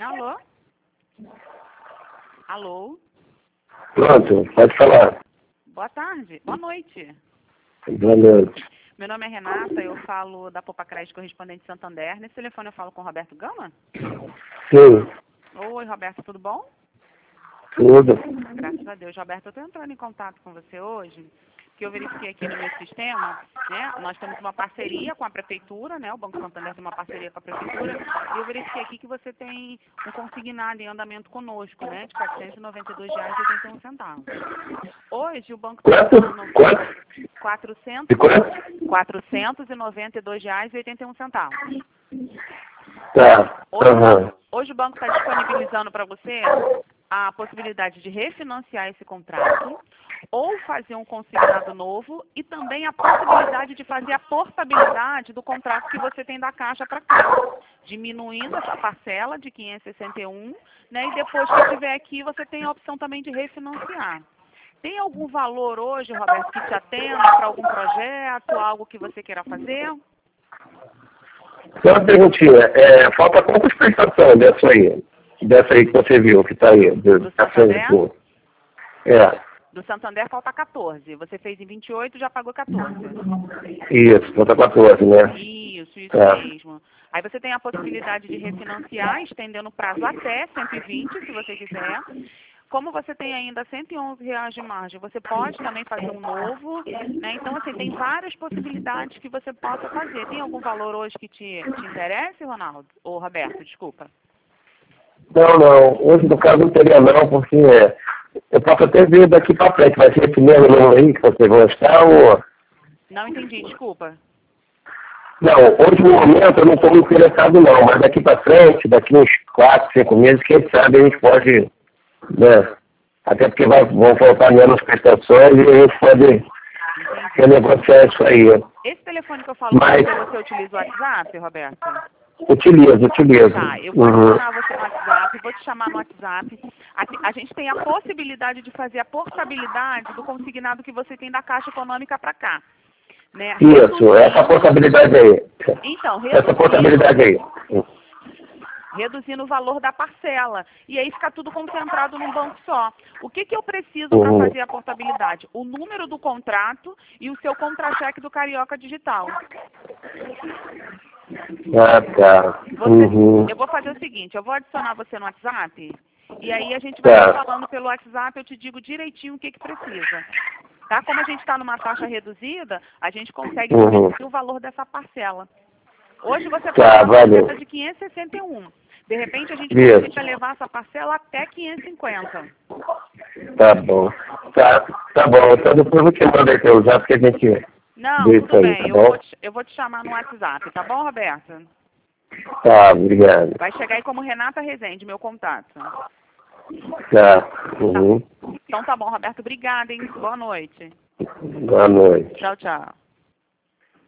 Alô? Alô? Pronto, pode falar. Boa tarde. Boa noite. Boa noite. Meu nome é Renata, eu falo da Poupa Crédito Correspondente Santander. Nesse telefone eu falo com o Roberto Gama? Sim, Oi, Roberto, tudo bom? tudo. Graças a Deus. Roberto, eu estou entrando em contato com você hoje, porque eu verifiquei aqui no meu sistema, né? Nós temos uma parceria com a Prefeitura, né? O Banco Santander tem uma parceria com a Prefeitura, e eu verifiquei aqui que você tem um consignado em andamento conosco, né? De R$ 492,81. Hoje o banco está Quanto? dando Quanto? De quanto? R$ 492,81. Tá. Aham. Hoje o banco está disponibilizando para você a possibilidade de refinanciar esse contrato ou fazer um consignado novo e também a possibilidade de fazer a portabilidade do contrato que você tem da Caixa para cá, diminuindo essa parcela de 561, né? E depois que estiver aqui, você tem a opção também de refinanciar. Tem algum valor hoje, Roberto, que te atenda para algum projeto, algo que você queira fazer? Só uma perguntinha. Falta quantas prestações dessa aí? Dessa aí que você viu, que tá aí? Do Santander? Do Do Santander falta 14. Você fez em 28 já pagou 14. Isso, falta 14, né? Isso Tá. mesmo. Aí você tem a possibilidade de refinanciar, estendendo o prazo até 120, se você quiser. Como você tem ainda R$ 111 de margem, você pode também fazer um novo, né? Então, assim, tem várias possibilidades que você possa fazer. Tem algum valor hoje que te interesse, Ronaldo? Ou Roberto, desculpa. Não. Hoje, no caso, não teria não, porque eu posso até ver daqui pra frente. Vai ser esse mesmo número aí que vocês vão estar ou... Não entendi, desculpa. Não, hoje no momento eu não estou interessado não, mas daqui para frente, daqui uns 4, 5 meses, quem sabe a gente pode, né? Até porque vão faltar menos prestações e a gente pode renegociar isso aí. Esse telefone que eu falo com você utiliza o WhatsApp, Roberto? Utilizo. Tá, eu vou adicionar você no WhatsApp, vou te chamar no WhatsApp. A gente tem a possibilidade de fazer a portabilidade do consignado que você tem da Caixa Econômica para cá. Né? Isso, essa portabilidade aí. Então, Essa portabilidade aí. reduzindo o valor da parcela. E aí fica tudo concentrado num banco só. O que eu preciso para fazer a portabilidade? O número do contrato e o seu contra-cheque do Carioca Digital. Ah, tá. Eu vou fazer o seguinte, eu vou adicionar você no WhatsApp e aí a gente vai estar falando pelo WhatsApp, eu te digo direitinho o que precisa. Tá? Como a gente está numa taxa reduzida, a gente consegue reduzir o valor dessa parcela. Hoje você paga uma parcela de 561. De repente a gente consegue levar essa parcela até 550. Tá bom. Tá bom. Então depois eu vou te mandar aí pelo zap que a gente... Não, tudo bem. Eu vou te chamar no WhatsApp, tá bom, Roberto? Tá, obrigado. Vai chegar aí como Renata Rezende, meu contato. Tá. Então tá bom, Roberto. Obrigada, hein? Boa noite. Boa noite. Tchau, tchau.